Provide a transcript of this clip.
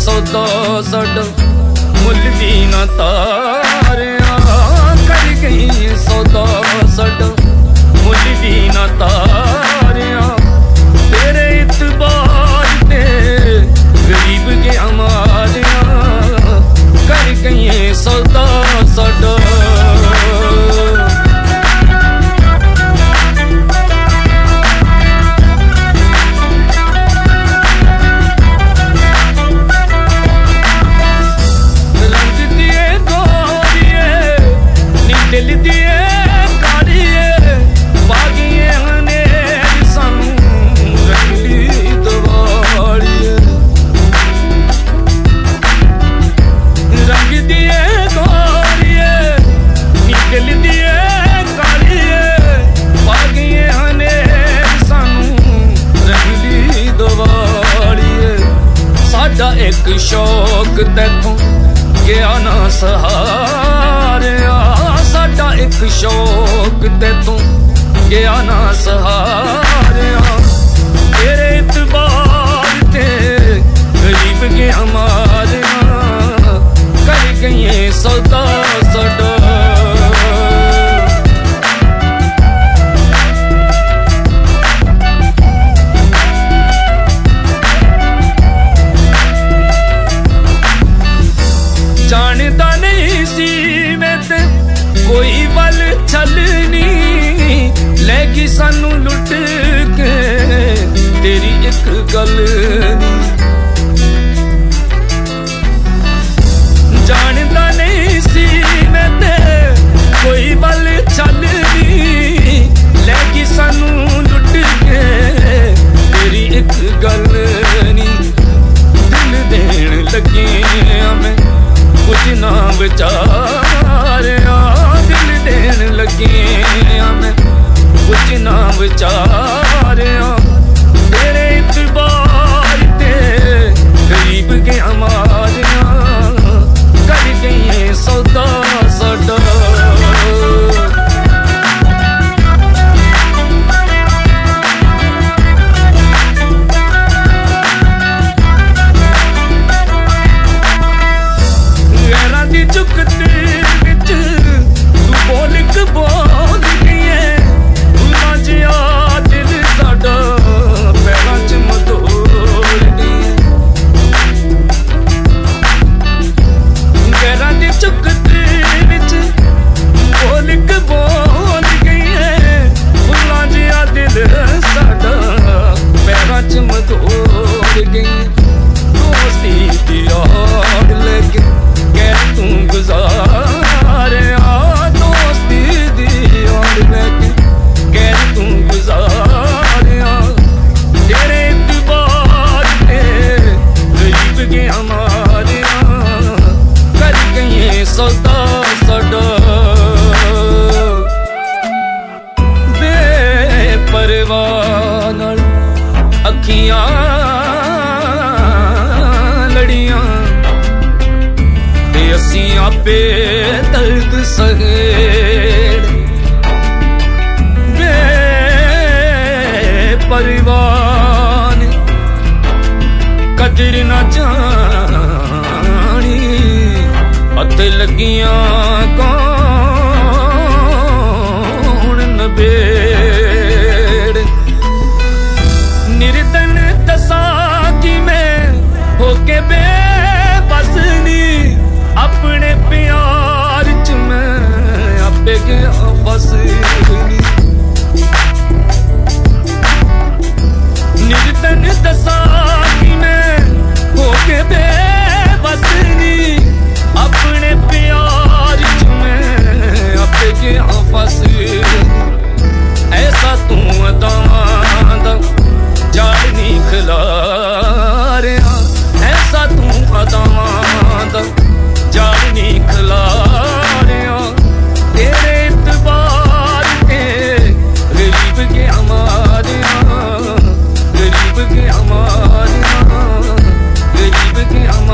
सौदा साडा मुल भी ना तारिया, कर गई सौदा साडा मुल भी ना तारिया। तेरे इतबार ते गरीब गया मारिया, कर गई सौदा साडा। दिल दिए कारिए बागिए हनेर सानू रखली दवाड़िए, रंग दिए कारिए दिल दिए कारिए बागिए हनेर सानू रखली दवाड़िए। साडा एक शौक तैथों गया ना सहारिया, साडा एक शौक तैथों गया ना सहारिया। तेरे इतबार ते गरीब गया मारिया, कर गई सौदा साडा। जानदा नहीं सी मैं ते कोई बल छलनी, लैगी सानू लुट के तेरी एक गल नी। जानदा नहीं सी मैं ते कोई बल छलनी, लैगी सानू लुट के तेरी एक गल नी। दिल देन लगी मैं कुछ ना विचारिया, दिल देन लगे मैं कुछ ना विचारिया। तेरे इतबार ते गरीब गया मारिया, कर गई सौदा साडा। चुकते विच तू बोलिक बोल गई, भुला जिया दिल साडा पैरां च मदोड़ गई। पैरां दी चुकते विच बोलिक बोल गई, भुला जिया दिल साडा पैरां च मदोड़ गई। दोस्ती दी आड़ लगे कैद तू गुजारिया, दोस्ती दी आड़ लगे कैद तू गुजारिया। तेरे इतबार ते गरीब गया मारिया, कर गई सौदा साडा। बेपरवाह नाल अखियां लड़ियां असी आपे दर्द सहेड़। बेपरवाह कदर ना जानी, हथ लगियां कौन नबेड़। निर्धन दसा कि मैं होके बेबस नी, अपने प्यार च मैं आपे गया बस। निर्धन दसा कि मैं होके बेबस नी, अपने प्यार च मैं आपे गया बस। ऐसा तू अदां जाल नहीं खिलारिया, ऐसा तू अदां जाल नहीं खिलारिया। तेरे इतबार ते गरीब गया मारिया, गरीब गया मारिया, गरीब गया